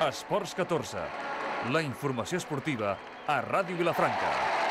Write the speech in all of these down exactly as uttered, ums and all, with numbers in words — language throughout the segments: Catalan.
Esports catorze, la informació esportiva a Ràdio Vilafranca.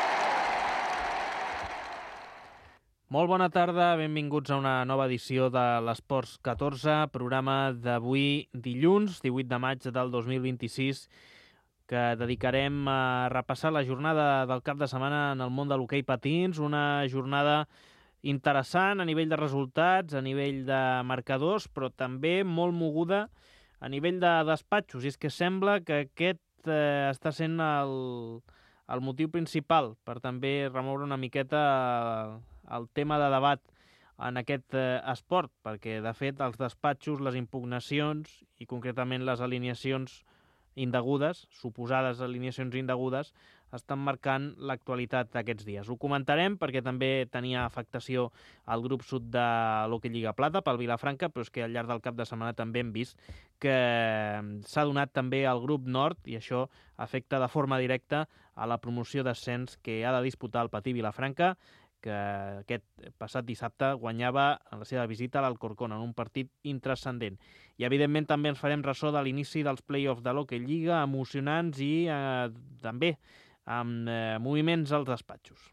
Molt bona tarda, benvinguts a una nova edició de l'Esports catorze, programa d'avui dilluns, divuit de maig del dos mil vint-i-sis, que dedicarem a repassar la jornada del cap de setmana en el món de l'hoquei patins, una jornada interessant a nivell de resultats, a nivell de marcadors, però també molt moguda a nivell de despatxos. I és que sembla que aquest eh, està sent el, el motiu principal per també remoure una miqueta el, el tema de debat en aquest eh, esport, perquè de fet els despatxos, les impugnacions i concretament les alineacions indegudes, suposades alineacions indegudes, estan marcant l'actualitat d'aquests dies. Ho comentarem perquè també tenia afectació al grup sud de l'Hockey Lliga Plata, pel Vilafranca, però és que al llarg del cap de setmana també hem vist que s'ha donat també al grup nord i això afecta de forma directa a la promoció d'ascens que ha de disputar el Patí Vilafranca, que aquest passat dissabte guanyava en la seva visita a l'Alcorcón en un partit intranscendent. I evidentment també ens farem ressò de l'inici dels play-offs de l'Hockey Lliga, emocionants i eh, també amb eh, moviments als despatxos.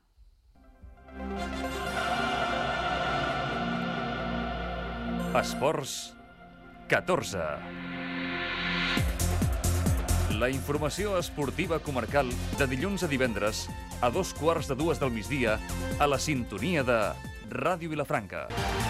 Esports catorze. La informació esportiva comarcal de dilluns a divendres a dos quarts de dues del migdia a la sintonia de Ràdio Vilafranca.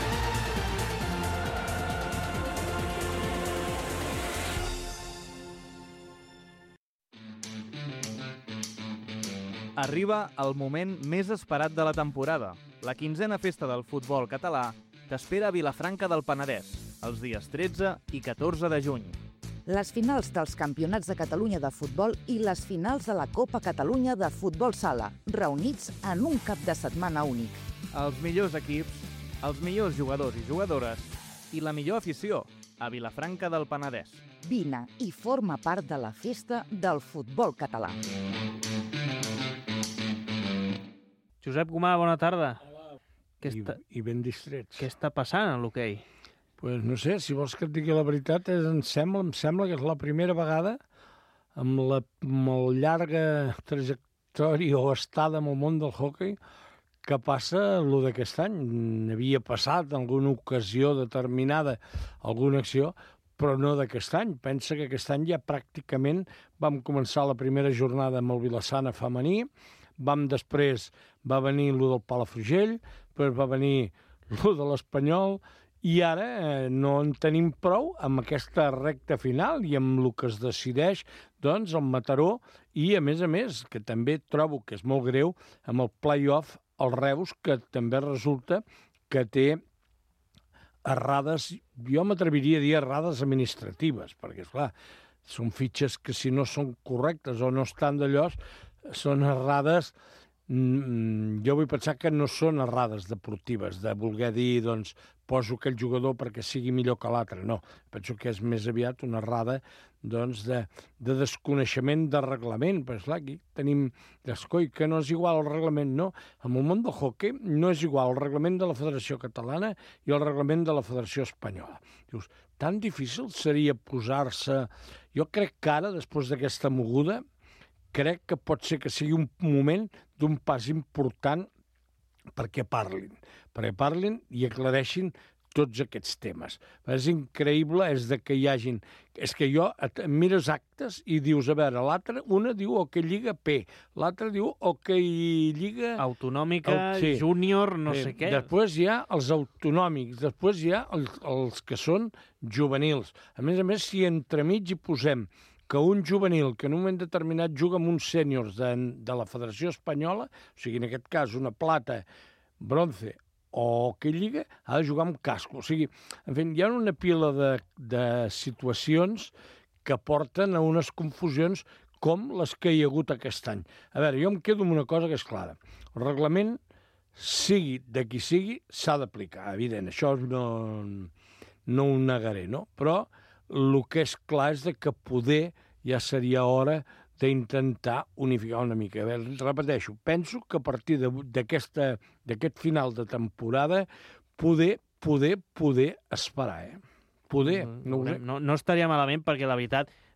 Arriba el moment més esperat de la temporada. La quinzena festa del futbol català t'espera a Vilafranca del Penedès, els dies tretze i catorze de juny. Les finals dels Campionats de Catalunya de futbol i les finals de la Copa Catalunya de futbol sala, reunits en un cap de setmana únic. Els millors equips, els millors jugadors i jugadores i la millor afició a Vilafranca del Penedès. Vine i forma part de la festa del futbol català. Josep Gomà, bona tarda. Què I, està, i ben distrets. què està passant en l'hoquei? Pues no sé, si vols que et digui la veritat, és, em, sembla, em sembla que és la primera vegada amb la molt llarga trajectòria o estada en el món del hoquei que passa el d'aquest any. Havia passat en alguna ocasió determinada alguna acció, però no d'aquest any. Pensa que aquest any ja pràcticament vam començar la primera jornada amb el Vilassana femení, vam després va venir l'u del Palafrugell, després va venir l'u de l'Espanyol, i ara eh, no en tenim prou amb aquesta recta final i amb el que es decideix doncs, el Mataró i, a més a més, que també trobo que és molt greu, amb el play-off el Reus, que també resulta que té errades, jo m'atreviria a dir errades administratives, perquè, esclar, són fitxes que si no són correctes o no estan d'allò, són errades. Jo vull pensar que no són errades deportives, de voler dir, doncs, poso aquell jugador perquè sigui millor que l'altre. No, penso que és més aviat una errada doncs, de, de desconeixement de reglament. Però, esclar, aquí tenim d'escoi que no és igual el reglament, no. En el món del hoquei no és igual el reglament de la Federació Catalana i el reglament de la Federació Espanyola. Dius, tan difícil seria posar-se... Jo crec que ara, després d'aquesta moguda, crec que pot ser que sigui un moment d'un pas important perquè parlin, perquè parlin i aclareixin tots aquests temes. És increïble, és de que hi hagin... És que jo mires actes i dius, a veure, l'altre, una diu Hockey Lliga P, l'altre diu Hockey Lliga... Autonòmica, el, sí, júnior, no sí. sé què. Després hi ha els autonòmics, després hi ha els, els que són juvenils. A més a més, si entremig hi posem que un juvenil que en un moment determinat juga amb uns sèniors de, de la Federació Espanyola, o sigui, en aquest cas, una plata, bronze o que lliga, ha de jugar amb casco. O sigui, en fi, hi ha una pila de, de situacions que porten a unes confusions com les que hi ha hagut aquest any. A veure, jo em quedo amb una cosa que és clara. El reglament, sigui de qui sigui, s'ha d'aplicar, evident. Això no, no ho negaré, no? Però el que és clar és que poder ja seria hora d'intentar unificar una mica. A veure, repeteixo, penso que a partir d'aquest final de temporada poder, poder, poder esperar, eh? Poder. No, no, no, no estaria malament perquè la veritat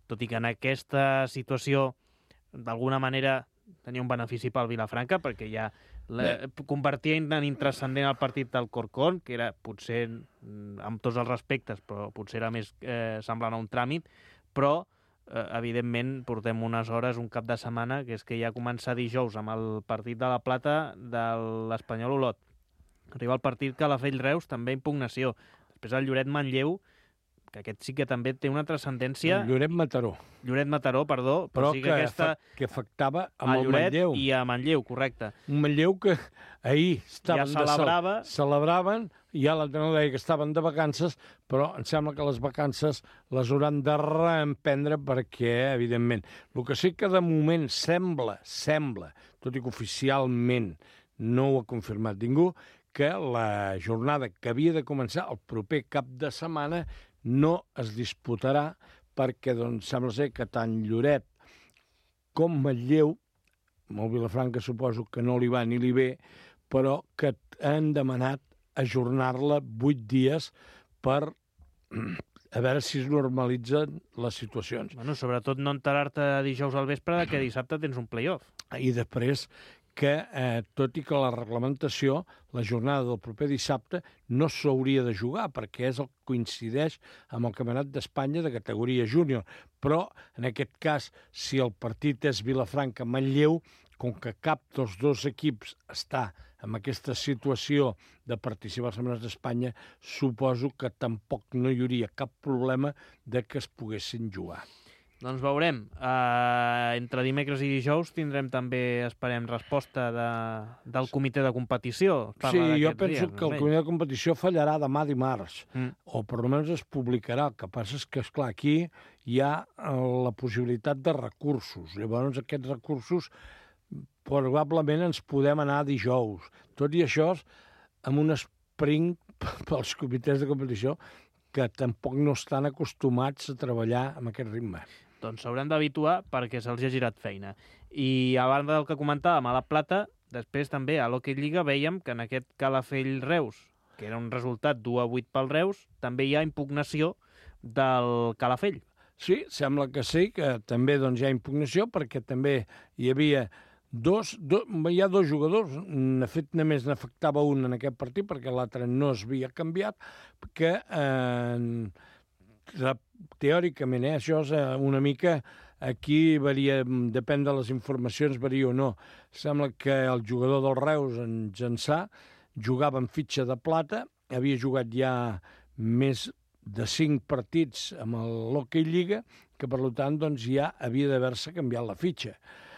tot i que en aquesta situació d'alguna manera tenia un benefici pel Vilafranca, perquè ja la, convertia en intranscendent el partit del Corcón, que era potser, amb tots els respectes, però potser era més eh, semblant a un tràmit, però eh, evidentment portem unes hores, un cap de setmana, que és que ja comença dijous amb el partit de la Plata de l'Espanyol Olot. Arriba el partit Calafell-Reus, també impugnació. Després el Lloret-Manlleu, que aquest sí que també té una transcendència... Lloret-Mataró. Lloret-Mataró, perdó. Però, però sí que, que, aquesta... que afectava amb a el Lloret Manlleu. I a Manlleu, correcte. Un Manlleu que ahir estaven ja celebrava... de cel celebraven, i ja l'entrenador deia que estaven de vacances, però em sembla que les vacances les hauran de reemprendre perquè, evidentment, el que sí que de moment sembla, sembla, tot i que oficialment no ho ha confirmat ningú, que la jornada que havia de començar el proper cap de setmana no es disputarà perquè doncs, sembla ser que tant Lloret com Manlleu, amb el Vilafranca suposo que no li va ni li ve, però que han demanat ajornar-la vuit dies per a veure si es normalitzen les situacions. Bueno, sobretot no enterar-te dijous al vespre que dissabte tens un play-off. I després que, eh, tot i que la reglamentació, la jornada del proper dissabte, no s'hauria de jugar, perquè és el que coincideix amb el Campionat d'Espanya de categoria júnior. Però, en aquest cas, si el partit és Vilafranca-Manlleu, com que cap dels dos equips està en aquesta situació de participar als Campionats d'Espanya, suposo que tampoc no hi hauria cap problema de que es poguessin jugar. Doncs veurem. Uh, entre dimecres i dijous tindrem també, esperem, resposta de, del comitè de competició. Sí, jo penso dies, que el comitè de competició fallarà demà dimarts, mm. o per almenys es publicarà. El que passa és que, esclar, aquí hi ha la possibilitat de recursos. Llavors, aquests recursos probablement ens podem anar dijous. Tot i això, amb un sprint pels comitès de competició que tampoc no estan acostumats a treballar amb aquest ritme. Doncs s'hauran d'habituar perquè se'ls ha girat feina. I a banda del que comentàvem, a la Plata, després també a l'Hockey Lliga veiem que en aquest Calafell-Reus, que era un resultat d'u a vuit pel Reus, també hi ha impugnació del Calafell. Sí, sembla que sí, que també doncs, hi ha impugnació, perquè també hi havia dos, do, hi ha dos jugadors, de fet només n'afectava un en aquest partit, perquè l'altre no es havia canviat, que eh, teòricament, eh, això és una mica, aquí varia, depèn de les informacions, varia o no. Sembla que el jugador del Reus, en Jansà, jugava en fitxa de plata, havia jugat ja més de cinc partits amb l'Hockey Lliga, que per tant doncs, ja havia d'haver-se canviat la fitxa.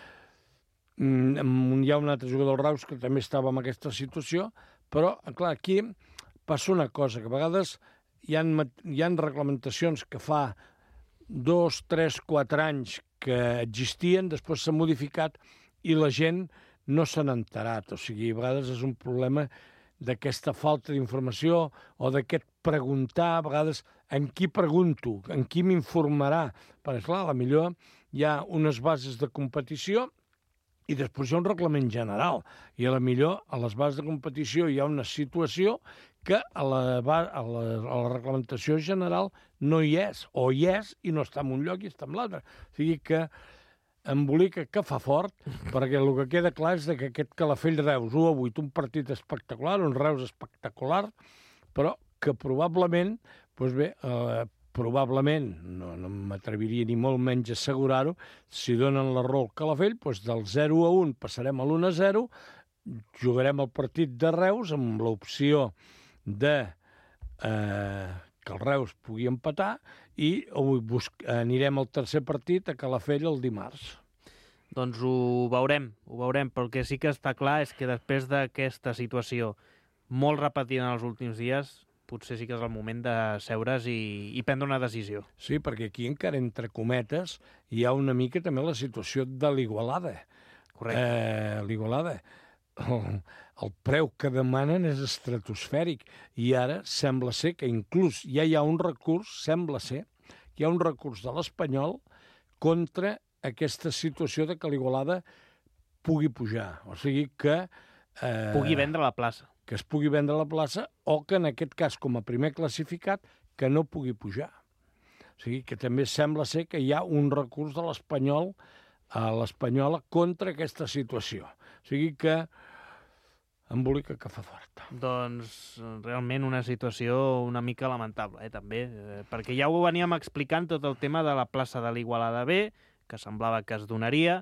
Mm, hi ha un altre jugador del Reus que també estava en aquesta situació, però, clar, aquí passa una cosa, que a vegades hi ha, hi ha reglamentacions que fa dos, tres, quatre anys que existien, després s'han modificat i la gent no se n'ha enterat. O sigui, a vegades és un problema d'aquesta falta d'informació o d'aquest preguntar, a vegades, en qui pregunto, en qui m'informarà. Perquè, clar, a la millor hi ha unes bases de competició i després hi ha un reglament general. I a la millor, a les bases de competició hi ha una situació que a la, a la, a la reglamentació general no hi és, o hi és i no està en un lloc i està en l'altre. O sigui que embolica que fa fort, perquè el que queda clar és que aquest Calafell-Reus u a vuit, un partit espectacular, un Reus espectacular, però que probablement, doncs bé, eh, probablement, no, no m'atreviria ni molt menys a assegurar-ho, si donen la raó al Calafell, doncs del zero a un passarem a l'un a zero, jugarem el partit de Reus amb l'opció de eh, que el Reus pugui empatar i anirem al tercer partit a Calafell el dimarts. Doncs ho veurem, ho veurem, però el que sí que està clar és que després d'aquesta situació molt repetida en els últims dies, potser sí que és el moment de seure's i, i prendre una decisió. Sí, perquè aquí encara entre cometes hi ha una mica també la situació de l'Igualada. Correcte. Eh, L'Igualada. El, el preu que demanen és estratosfèric i ara sembla ser que inclús ja hi ha un recurs, sembla ser, que hi ha un recurs de l'Espanyol contra aquesta situació de que l'Igualada pugui pujar. O sigui que... Eh, pugui vendre la plaça. Que es pugui vendre la plaça o que en aquest cas, com a primer classificat, que no pugui pujar. O O sigui que també sembla ser que hi ha un recurs de l'Espanyol a l'Espanyola contra aquesta situació. O sigui que embolica que fa fort. Doncs realment una situació una mica lamentable, eh, també, eh, perquè ja ho veníem explicant tot el tema de la plaça de l'Igualada B, que semblava que es donaria,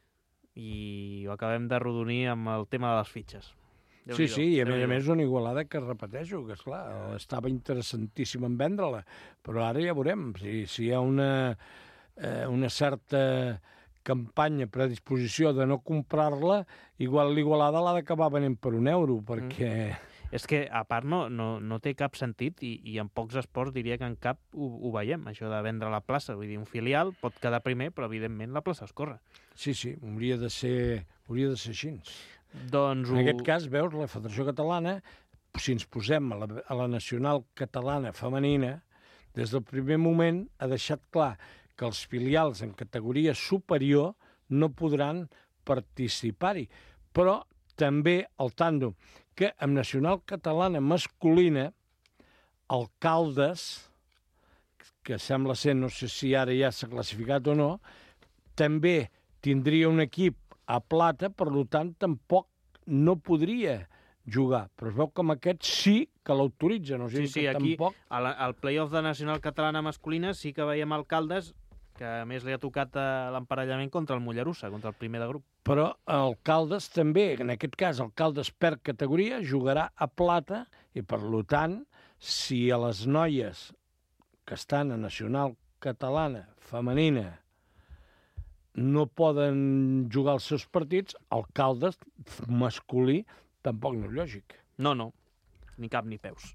i ho acabem de rodonir amb el tema de les fitxes. Sí, sí, i a més a més una Igualada que repeteixo, que esclar, estava interessantíssim en vendre-la, però ara ja veurem si, si hi ha una, eh, una certa campanya, predisposició de no comprar-la, igual l'Igualada l'ha d'acabar venent per un euro, perquè... Mm. És que, a part, no, no, no té cap sentit, i, i en pocs esports diria que en cap ho, ho veiem, això de vendre la plaça. Vull dir, un filial pot quedar primer, però evidentment la plaça es corre. Sí, sí, hauria de ser, hauria de ser així. Doncs en ho... aquest cas, veus, la Federació Catalana, si ens posem a la, a la nacional catalana femenina, des del primer moment ha deixat clar que els filials en categoria superior no podran participar-hi. Però també el tàndem que amb nacional catalana masculina, el Caldes, que sembla ser, no sé si ara ja s'ha classificat o no, també tindria un equip a plata, per tant, tampoc no podria jugar. Però es veu que amb aquest sí que l'autoritzen. O sigui sí, sí, que aquí, tampoc... al, al play-off de nacional catalana masculina sí que veiem alcaldes, que a més li ha tocat l'emparellament contra el Mollerussa, contra el primer de grup. Però el Caldes també, en aquest cas el Caldes perd categoria, jugarà a plata i per tant, si a les noies que estan a nacional catalana femenina no poden jugar els seus partits, el Caldes masculí tampoc no és lògic. No, no, ni cap ni peus.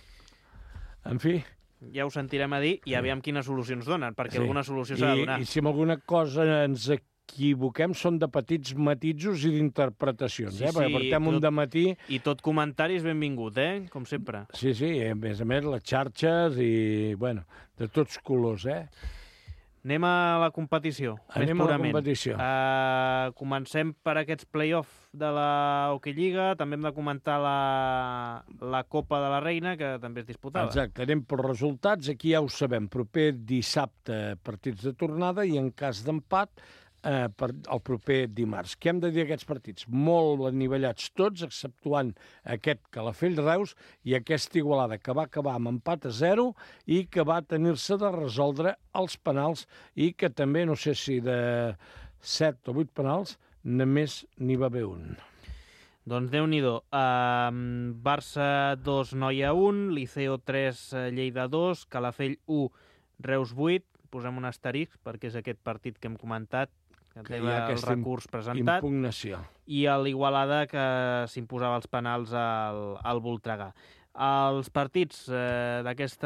En fi... Ja ho sentirem a dir i aviam quines solucions donen, perquè sí. Alguna solució s'ha de donar. I, I si amb alguna cosa ens equivoquem són de petits matisos i d'interpretacions, sí, eh? Perquè sí, portem tot, un dematí... I tot comentari és benvingut, eh? Com sempre. Sí, sí, a més a més les xarxes i, bueno, de tots colors, eh? Anem a la competició. Anem més a la competició. Uh, comencem per aquests play-off de la Hockey Lliga. També hem de comentar la, la Copa de la Reina, que també es disputava. Exacte, anem per resultats. Aquí ja ho sabem. Proper dissabte partits de tornada i en cas d'empat eh, per el proper dimarts. Què hem de dir aquests partits? Molt anivellats tots, exceptuant aquest Calafell-Reus i aquesta Igualada, que va acabar amb empat a zero i que va tenir-se de resoldre els penals i que també, no sé si de set o vuit penals, només n'hi va haver un. Doncs Déu-n'hi-do. Uh, Barça dos, Noia un, Liceo tres, Lleida dos, Calafell u, Reus vuit. Posem un asterisc perquè és aquest partit que hem comentat, que, que té el recurs presentat. Impugnació. I l'Igualada, que s'imposava els penals al, al Voltregà. Els partits eh, d'aquests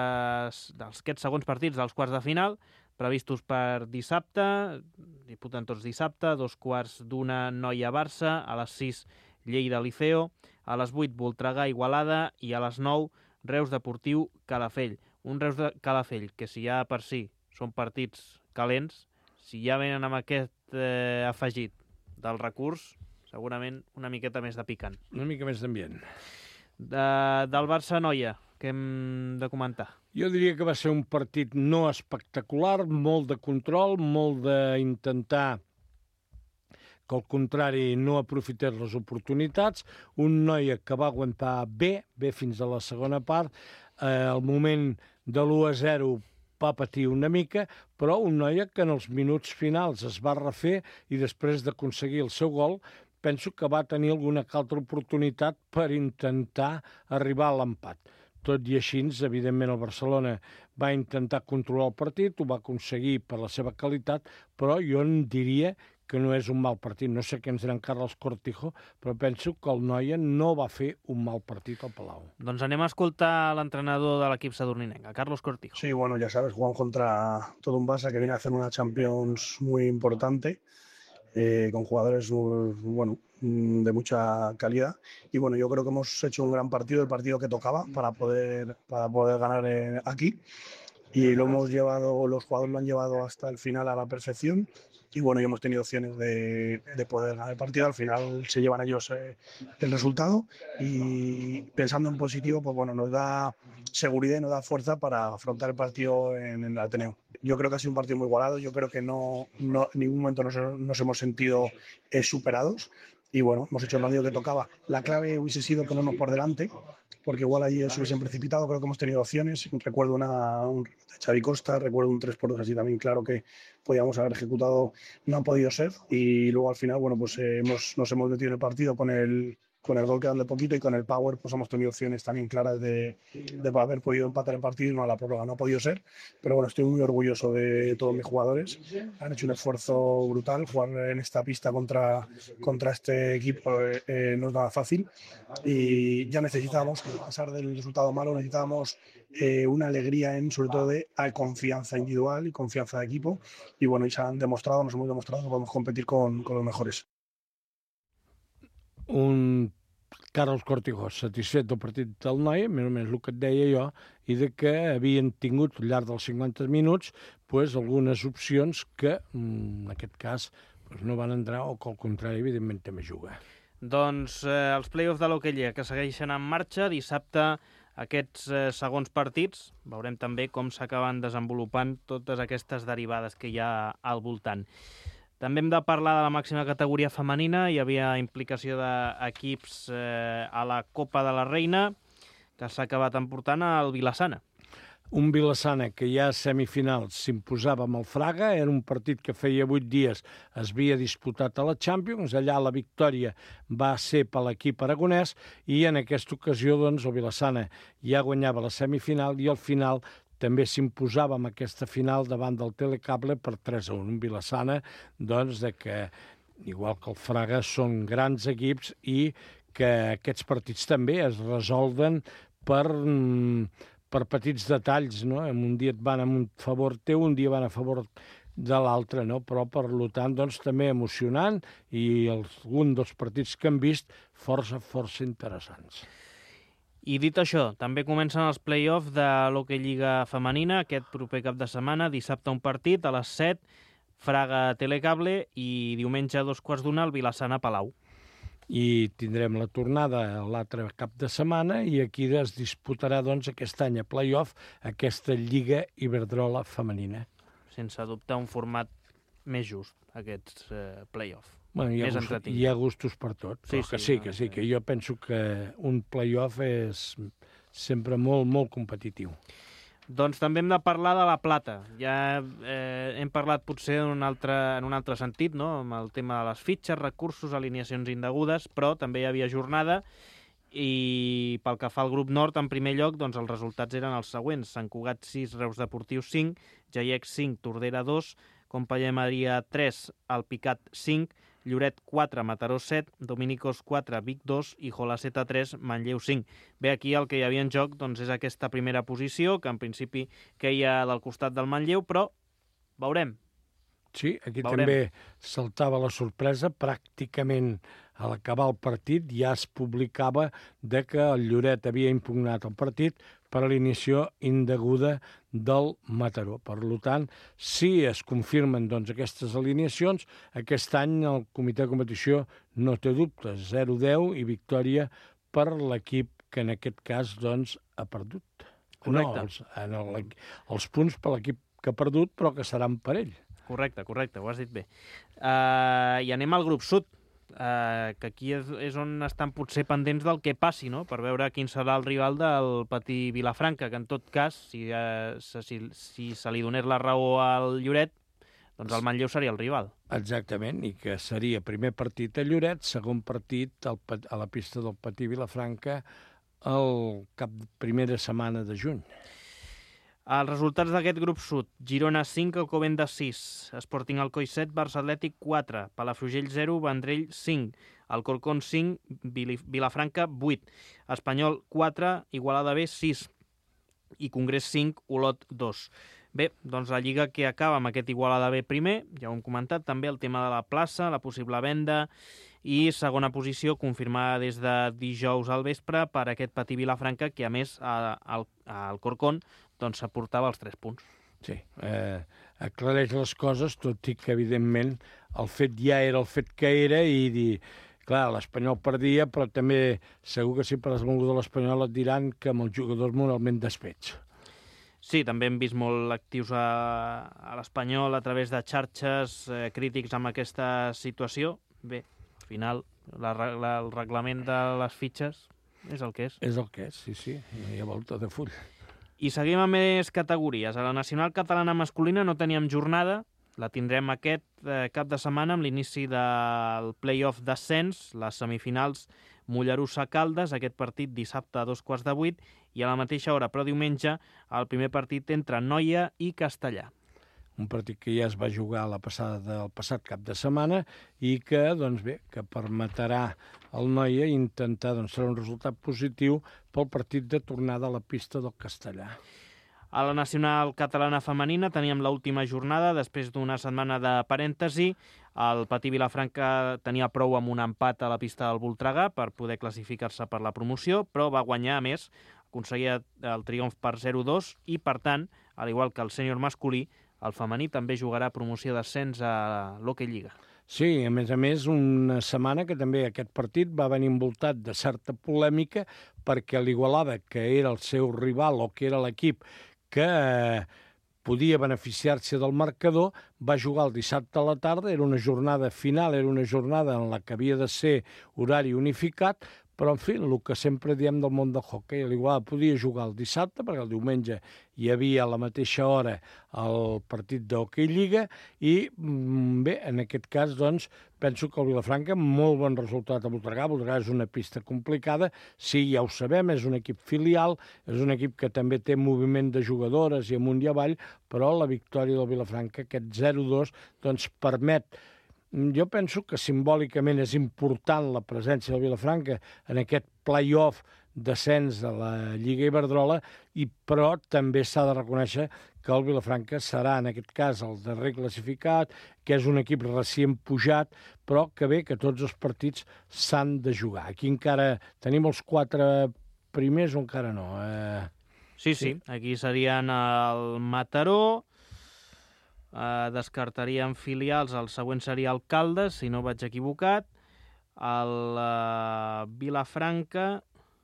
segons partits dels quarts de final, previstos per dissabte, disputen tots dissabte, dos quarts d'una Noia-Barça, a les sis Lleida-Liceo, a les vuit Voltregà-Igualada i a les nou Reus Deportiu-Calafell. Un Reus de Calafell que, si ja per si són partits calents, si ja venen amb aquest eh, afegit del recurs, segurament una miqueta més de picant. Una mica més d'ambient. De, del Barça-Noia, què hem de comentar? Jo diria que va ser un partit no espectacular, molt de control, molt d'intentar que al contrari no aprofités les oportunitats. Un Noia que va aguantar bé, bé fins a la segona part. Eh, al moment de l'u a zero va patir una mica, però un Noia que en els minuts finals es va refer i després d'aconseguir el seu gol penso que va tenir alguna altra oportunitat per intentar arribar a l'empat. Tot i així, evidentment, el Barcelona va intentar controlar el partit, ho va aconseguir per la seva qualitat, però jo en diria que no és un mal partit. No sé què ens dirà en Carlos Cortijo, però penso que el Noia no va fer un mal partit al Palau. Doncs anem a escoltar l'entrenador de l'equip sadurninenc, Carlos Cortijo. Sí, bueno, ya sabes, jugamos contra todo un Barça que viene a hacer una Champions muy importante, eh, con jugadores, bueno, de mucha calidad. Y bueno, yo creo que hemos hecho un gran partido, el partido que tocaba para poder, para poder ganar eh, aquí. Y lo hemos llevado, los jugadores lo han llevado hasta el final a la perfección. y bueno, y hemos tenido opciones de, de poder ganar el partido. Al final se llevan ellos eh, el resultado y pensando en positivo, pues bueno, nos da seguridad y nos da fuerza para afrontar el partido en, en el Ateneo. Yo creo que ha sido un partido muy igualado, yo creo que no, no en ningún momento nos, nos hemos sentido eh, superados y bueno, hemos hecho el partido que tocaba. La clave hubiese sido ponernos por delante, porque igual allí se hubiesen precipitado. Creo que hemos tenido opciones. Recuerdo una, un de Xavi Costa, recuerdo un tres por dos así también, claro que podíamos haber ejecutado, no ha podido ser. Y luego al final, bueno, pues eh, hemos, nos hemos metido en el partido con el, con el gol quedando poquito y con el power, pues hemos tenido opciones también claras de, de haber podido empatar el partido y no a la prórroga, no ha podido ser. Pero bueno, estoy muy orgulloso de todos mis jugadores. Han hecho un esfuerzo brutal. Jugar en esta pista contra, contra este equipo eh, eh, no es nada fácil. Y ya necesitábamos, a pesar del resultado malo, necesitábamos eh, una alegría en, sobre todo, de confianza individual y confianza de equipo. Y bueno, y se han demostrado, nos hemos demostrado que podemos competir con, con los mejores. Un Carlos Cortijós satisfet del partit del Noia, més o menys el que et deia jo, i de que havien tingut al llarg dels cinquanta minuts pues, algunes opcions que, en aquest cas, pues, no van entrar o que, al contrari, evidentment, també juga. Doncs eh, els play-offs de l'Hockey Lliga que segueixen en marxa. Dissabte aquests eh, segons partits. Veurem també com s'acaben desenvolupant totes aquestes derivades que hi ha al voltant. També hem de parlar de la màxima categoria femenina. Hi havia implicació d'equips eh, a la Copa de la Reina, que s'ha acabat emportant al Vilassana. Un Vilassana que ja a semifinals s'imposava amb el Fraga, era un partit que feia vuit dies es havia disputat a la Champions, allà la victòria va ser per l'equip aragonès i en aquesta ocasió doncs, el Vilassana ja guanyava la semifinal i al final també s'imposava amb aquesta final davant del Telecable per tres a un. Un Vilassana, doncs, de que, igual que el Fraga, són grans equips i que aquests partits també es resolven per, per petits detalls, no? Un dia et van a un favor teu, un dia van a favor de l'altre, no? Però, per tant, doncs, també emocionant i algun dels partits que hem vist força, força interessants. I dit això, també comencen els play-offs de l'Hockey Lliga femenina aquest proper cap de setmana. Dissabte un partit a les set, Fraga Telecable, i diumenge a dos quarts d'una el Vilassana Palau. I tindrem la tornada l'altre cap de setmana i aquí es disputarà doncs, aquest any a play-off aquesta Lliga Iberdrola femenina. Sense dubte un format més just, aquests eh, play-off. Bueno, hi, ha gustos, hi ha gustos per tot, però sí, que sí, que sí, que jo penso que un play-off és sempre molt, molt competitiu. Doncs també hem de parlar de la plata. Ja eh, hem parlat potser en un, altre, en un altre sentit, no? Amb el tema de les fitxes, recursos, alineacions indegudes, però també hi havia jornada i pel que fa al grup nord, en primer lloc, doncs els resultats eren els següents. Sant Cugat sis, Reus Deportiu cinc, Jaiex cinc, Tordera dos, Companyia Maria tres, Alpicat cinc, Lloret quatre, Mataró set, Dominicos quatre, Vic dos i Jolaceta tres, Manlleu cinc. Bé, aquí el que hi havia en joc doncs, és aquesta primera posició, que en principi queia del costat del Manlleu, però veurem. Sí, aquí veurem. També saltava la sorpresa, pràcticament a l'acabar el partit ja es publicava de que el Lloret havia impugnat el partit per alineació indeguda del Mataró. Per tant, si es confirmen doncs, aquestes alineacions, aquest any el comitè de competició no té dubtes, zero deu i victòria per l'equip que en aquest cas doncs, ha perdut. Correcte. No, els, en el, els punts per l'equip que ha perdut, però que seran per ell. Correcte, correcte, ho has dit bé. Uh, I anem al grup sud, uh, que aquí és, és on estan potser pendents del que passi, no? Per veure quin serà el rival del Patí Vilafranca, que en tot cas, si, uh, si, si se li donés la raó al Lloret, doncs el Manlleu seria el rival. Exactament, i que seria primer partit a Lloret, segon partit al, a la pista del Patí Vilafranca el cap primera setmana de juny. Els resultats d'aquest grup sud: Girona cinc, Alcobendas sis, Sporting Alcoi set, Barça Atlètic quatre, Palafrugell zero, Vendrell cinc, Alcorcón cinc, Vilafranca vuit, Espanyol quatre, Igualada B sis i Congrés cinc, Olot dos. Bé, doncs la Lliga que acaba amb aquest Igualada B primer, ja ho hem comentat, també el tema de la plaça, la possible venda, i segona posició confirmada des de dijous al vespre per aquest Patí Vilafranca, que a més a, a, a Alcorcón doncs s'aportava els tres punts. Sí, eh, aclareix les coses, tot i que, evidentment, el fet ja era el fet que era i dir, clar, l'Espanyol perdia, però també segur que si per les mogudes de l'Espanyol et diran que amb els jugadors moralment despeig. Sí, també hem vist molt actius a, a l'Espanyol a través de xarxes eh, crítics amb aquesta situació. Bé, al final, la, la, el reglament de les fitxes és el que és. És el que és, sí, sí, no hi ha volta de full. I seguim amb més categories. A la Nacional Catalana Masculina no teníem jornada, la tindrem aquest eh, cap de setmana amb l'inici del play-off d'ascens, les semifinals Mollerussa-Caldes, aquest partit dissabte a dos quarts de vuit, i a la mateixa hora, però diumenge, el primer partit entre Noia i Castellà. Un partit que ja es va jugar la passada del passat cap de setmana i que, doncs bé, que permetrà al Noia intentar doncs, fer un resultat positiu pel partit de tornada a la pista del Castellà. A la Nacional Catalana Femenina teníem l'última jornada, després d'una setmana de parèntesi. El Patí Vilafranca tenia prou amb un empat a la pista del Voltregà per poder classificar-se per la promoció, però va guanyar, a més, aconseguia el triomf per zero dos i, per tant, al igual que el sènior masculí, el femení també jugarà promoció d'ascens a l'Hockey Lliga. Sí, a més a més, una setmana que també aquest partit va venir envoltat de certa polèmica perquè l'Igualada, que era el seu rival o que era l'equip que eh, podia beneficiar-se del marcador, va jugar el dissabte a la tarda, era una jornada final, era una jornada en la que havia de ser horari unificat, però, en fi, el que sempre diem del món del hoquei, l'Igualada podia jugar el dissabte, perquè el diumenge hi havia a la mateixa hora el partit d'Hockey Lliga, i bé, en aquest cas, doncs, penso que el Vilafranca, molt bon resultat a Voltregà. Voltregà és una pista complicada, sí, ja ho sabem, és un equip filial, és un equip que també té moviment de jugadores i amunt i avall, però la victòria del Vilafranca, aquest zero dos, doncs, permet. Jo penso que simbòlicament és important la presència del Vilafranca en aquest play-off d'ascens de la Lliga Iberdrola, i però també s'ha de reconèixer que el Vilafranca serà, en aquest cas, el darrer classificat, que és un equip recient pujat, però que bé, que tots els partits s'han de jugar. Aquí encara tenim els quatre primers o encara no? Eh... Sí, sí, aquí serien el Mataró, Uh, descartaríem filials, el següent seria el Caldes, si no vaig equivocat, el uh, Vilafranca,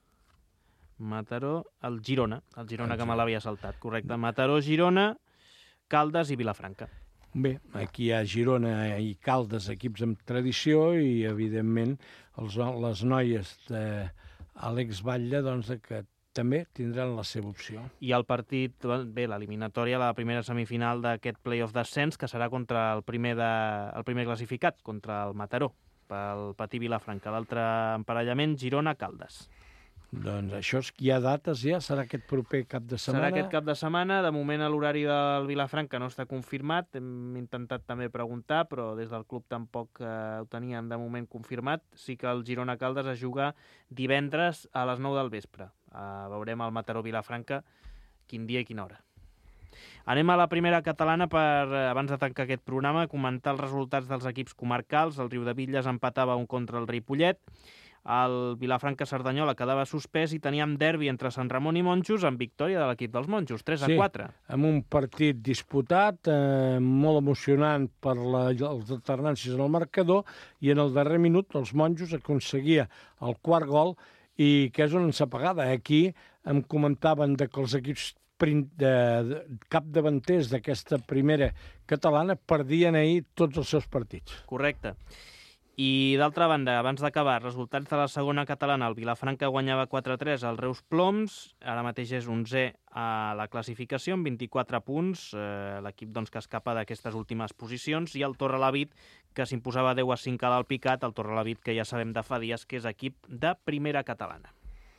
Mataró, el Girona, el Girona, el que me l'havia saltat, correcte, Mataró, Girona, Caldes i Vilafranca. Bé, aquí hi ha Girona i Caldes, equips amb tradició, i evidentment els, les noies d'Àlex Batlle, doncs, que també tindran la seva opció. I el partit, bé, l'eliminatòria, la primera semifinal d'aquest play-off d'ascens, que serà contra el primer, de, el primer classificat, contra el Mataró, pel Patí Vilafranca. L'altre emparellament, Girona-Caldes. Doncs això és, hi ha dates ja? Serà aquest proper cap de setmana? Serà aquest cap de setmana. De moment l'horari del Vilafranca no està confirmat. Hem intentat també preguntar, però des del club tampoc eh, ho tenien de moment confirmat. Sí que el Girona-Caldes es juga divendres a les nou del vespre. Uh, veurem el Mataró-Vilafranca quin dia i quina hora. Anem a la primera catalana per, abans de tancar aquest programa, comentar els resultats dels equips comarcals. El Riudebitlles empatava un contra el Ripollet. El Vilafranca-Cerdanyola quedava suspès i teníem derbi entre Sant Ramon i Monjos amb victòria de l'equip dels Monjos, tres a quatre. Sí, amb un partit disputat, eh, molt emocionant per la, les alternàncies en el marcador, i en el darrer minut els Monjos aconseguia el quart gol, i que és una ensapegada. Aquí em comentaven de que els equips de, de, capdavanters d'aquesta primera catalana perdien ahir tots els seus partits. Correcte. I d'altra banda, abans d'acabar, resultats de la segona catalana, el Vilafranca guanyava quatre a tres al Reus Ploms, ara mateix és onzè a la classificació amb vint-i-quatre punts, eh, l'equip doncs, que escapa d'aquestes últimes posicions, i el Torrelavit, que s'imposava deu a cinc a l'Alpicat, el Torrelavit que ja sabem de fa dies que és equip de primera catalana.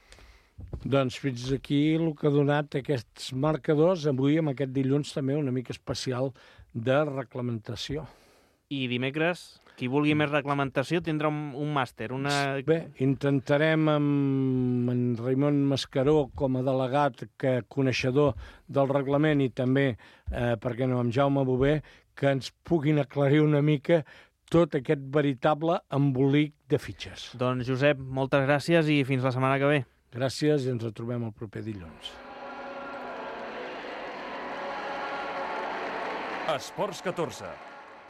Doncs fins aquí el que ha donat aquests marcadors, avui amb aquest dilluns també una mica especial de reglamentació. I dimecres, qui vulgui més reglamentació tindrà un, un màster. Una... Bé, intentarem amb en Raimon Mascaró com a delegat, que coneixedor del reglament, i també, eh, per què no, amb Jaume Bové, que ens puguin aclarir una mica tot aquest veritable embolic de fitxes. Doncs, Josep, moltes gràcies i fins la setmana que ve. Gràcies i ens retrobem el proper dilluns. Esports catorze,